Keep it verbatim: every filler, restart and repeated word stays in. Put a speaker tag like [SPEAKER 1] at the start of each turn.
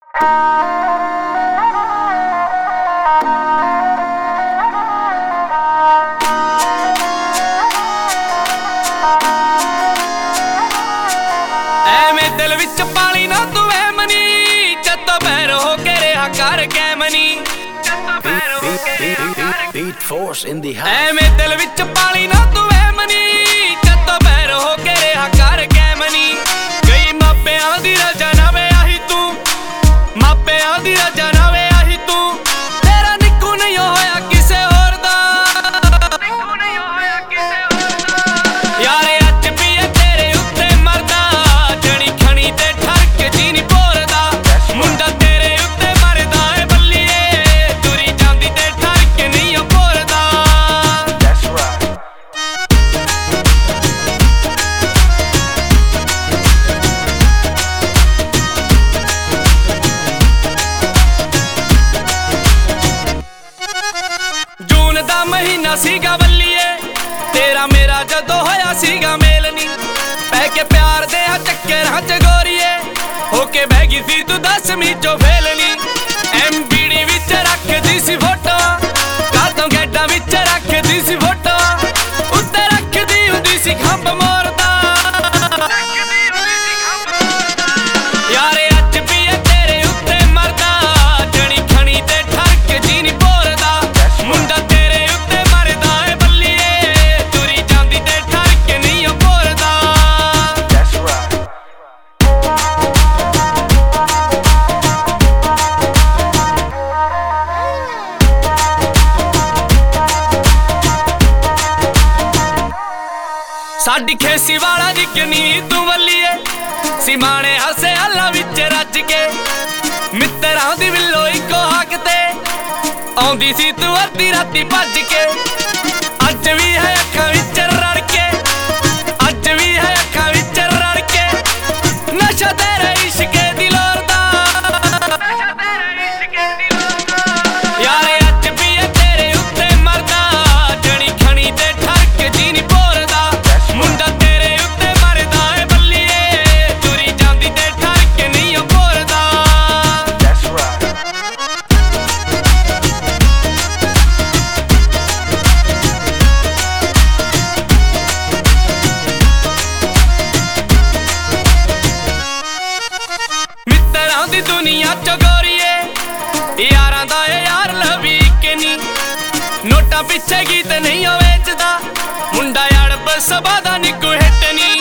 [SPEAKER 1] ਐਵੇਂ ਦਿਲ ਵਿੱਚ ਪਾਲੀ ਨਾ ਤੂੰ ਐ ਮਨੀ, ਜਦੋਂ ਬੈਰ ਹੋ ਕੇ ਰਿਹਾ ਕਰ ਕੈ ਮਨੀ। ਐਵੇਂ ਦਿਲ ਵਿੱਚ ਪਾਲੀ ਨਾ ਤੂੰ ਐ ਮਨੀ, ਜਦੋਂ ਬੈਰ ਹੋ ਕੇ ਰਿਹਾ ਕਰ ਕੈ ਮਨੀ। ਕਈ ਮਾਪਿਆਂ ਦੀ ਰਜਾ ਨਾ ਵੇ ਆਹੀ ਤੂੰ, ਮਾਪਿਆਂ ਦੀ ਰਜਾ ਨਾ ਵੇ ਆਹੀ ਤੂੰ। ਤੇਰਾ ਨਿੱਕੂ ਨਹੀਂ ਹੋਇਆ ਕਿਸੇ ਹੋਰ ਦਾ, ਨਿੱਕੂ ਨਹੀਂ ਹੋਇਆ ਕਿਸੇ ਹੋਰ ਦਾ। ਯਾਰੇ ਅੱਜ ਵੀ ਐ ਤੇਰੇ ਉੱਤੇ ਮਰਦਾ, ਜਣੀ ਖਣੀ ਤੇ ਠਰਕ ਜੀ ਨਹੀਂ ਭੋਰਦਾ। ਮੁੰਡਾ ਤੇਰੇ ਉੱਤੇ ਮਰਦਾ ਏ ਬੱਲੀਏ, ਤੁਰੀ ਜਾਂਦੀ ਤੇ ਠਰਕ ਨਹੀਂ ਓ ਭੋਰਦਾ। ਜੂਨ ਦਾ ਮਹੀਨਾ ਸੀਗਾ ਬੱਲੀਏ, ਤੇਰਾ ਮੇਰਾ ਜਦੋਂ ਹੋਇਆ ਸੀਗਾ ਮੇਲ ਨੀ। ਪੈ ਕੇ ਪਿਆਰ ਦੇ ਆ ਚੱਕਰਾਂ ਚ ਗੋਰੀਏ, ਹੋ ਕੇ ਬਹਿ ਗਈ ਸੀ ਤੂੰ ਦਸਵੀਂ ਚੋਂ ਫੇਲ ਨੀ। ਐਮ ਬੀ ਡੀ ਵਿੱਚ ਰੱਖਦੀ ਸੀ ਫੋਟੋਆਂ, ਕਾਤੋਂ ਗੈਡਾਂ ਵਿੱਚ ਰੱਖਦੀ ਸੀ ਫੋਟੋਆਂ। ਉੱਤੇ ਰੱਖਦੀ ਹੁੰਦੀ ਸੀ ਖੰਭ ਮੋਰ ਦਾ, ਯਾਰੇ ਅੱਜ ਵੀ ਐ ਤੇਰੇ ਉੱਤੇ ਮਰਦਾ, ਜਣੀ ਖਣੀ ਤੇ ਠਰਕ ਜੀ ਨਹੀਂ ਭੋਰਦਾ। ਮੁੰਡਾ ਤੇਰੇ ਉੱਤੇ ਮਰਦਾ ਏ ਬੱਲੀਏ, ਤੁਰੀ ਜਾਂਦੀ ਤੇ ਠਰਕ ਨਹੀਂ ਓ ਭੋਰਦਾ। ਸਾਡੀ ਖੇਸੀ ਵਾਲਾ ਦੀ ਕਿੰਨੀ ਤੂੰ ਵੱਲੀਏ, ਸਿਮਾਣੇ ਹੱਸੇ ਹੱਲਾਂ ਵਿੱਚ ਰੱਜ ਕੇ। ਮਿੱਤਰਾਂ ਦੀ ਵਿੱਲੋ ਇੱਕੋ ਹੱਕ ਤੇ, ਆਉਂਦੀ ਸੀ ਤੂੰ ਅੱਧੀ ਰਾਤੀ ਭੱਜ ਕੇ। ਅੱਜ ਵੀ ਹੈ ਅੱਖਾਂ ਵਿੱਚ ਰੜ ਕੇ, ਅੱਜ ਵੀ ਹੈ ਅੱਖਾਂ ਵਿੱਚ ਰੜ ਕੇ। ਨਸ਼ਾ ਤੇਰੇ ਇਸ਼ਕੇ ਦੀ ਲੋਰ ਦਾ, ਨਸ਼ਾ ਤੇਰੇ ਇਸ਼ਕੇ ਦੀ ਲੋਰ ਦਾ। ਯਾਰੇ ਅੱਜ ਵੀ ਐ ਤੇਰੇ ਉੱਤੇ ਮਰਦਾ, ਜਣੀ ਖਣੀ ਤੇ ਠਰਕ ਜੀ ਨਹੀਂ ਭੋਰਦਾ। ਮੁੰਡਾ ਤੇਰੇ ਉੱਤੇ ਮਰਦਾ ਏ ਬੱਲੀਏ, ਤੁਰੀ ਜਾਂਦੀ ਤੇ ਠਰਕ ਨਹੀਂ ਓ ਭੋਰਦਾ। ਮਿੱਤਰਾਂ ਦੀ ਦੁਨੀਆ ਚ ਗੋਰੀਏ, ਯਾਰਾਂ ਦਾ ਏ ਯਾਰ ਲਵੀ ਕਿ ਨੀ। ਨੋਟਾਂ ਪਿੱਛੇ ਗੀਤ ਨਹੀਂ ਓ ਵੇਚਦਾ, ਮੁੰਡਾ ਯਾਰ ਬਸਬਾ ਦਾ ਨਿੱਕੂ ਹਿੱਟ ਨੀ।